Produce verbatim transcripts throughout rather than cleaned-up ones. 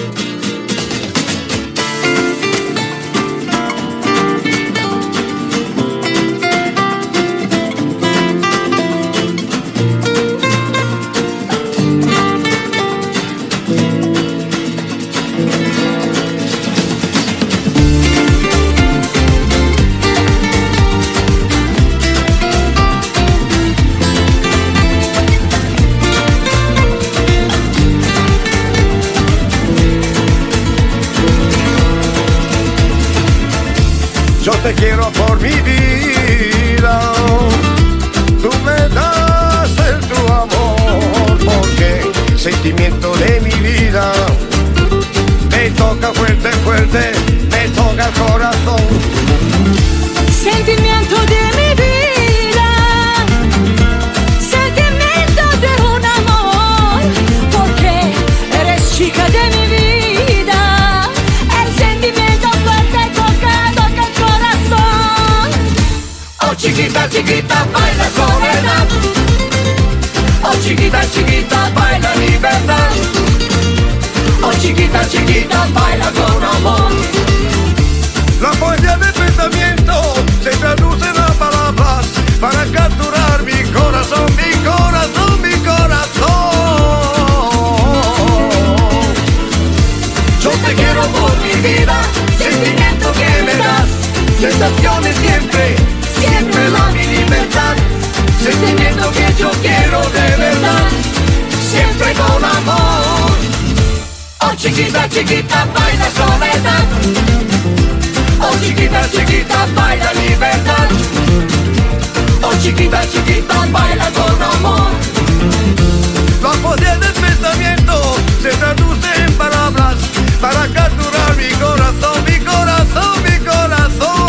Yo te quiero por mi vida, tú me das el tu amor, porque sentimiento de mi vida me toca fuerte, fuerte, me toca el corazón. Sentimiento de mi vida, sentimiento de un amor, porque eres chica de mi vida, el sentimiento fuerte toca, toca el corazón. Oh chiquita, chiquita, baila soledad. Oh chiquita, chiquita, baila libertad. Oh chiquita, chiquita, baila con amor. La poesía del pensamiento se traduce en las palabras para capturar mi corazón, mi corazón, mi corazón. Yo te quiero por mi vida, sentimiento que me das, sensaciones siempre, siempre la mi libertad. Sentimiento que yo quiero de verdad, siempre con amor. Oh chiquita, chiquita, baila soledad. Oh chiquita, chiquita, baila libertad. Oh chiquita, chiquita, baila con amor. La poesía del pensamiento se traduce en palabras para capturar mi corazón, mi corazón, mi corazón.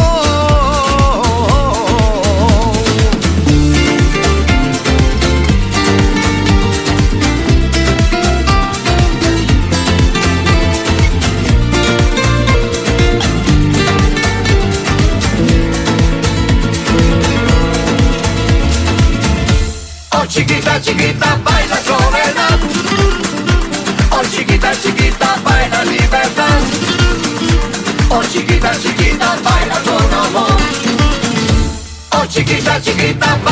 Oh chiquita, chiquita, baila soledad. Oh chiquita, chiquita, baila libertad. Oh chiquita, chiquita, baila con amor. Oh chiquita, chiquita,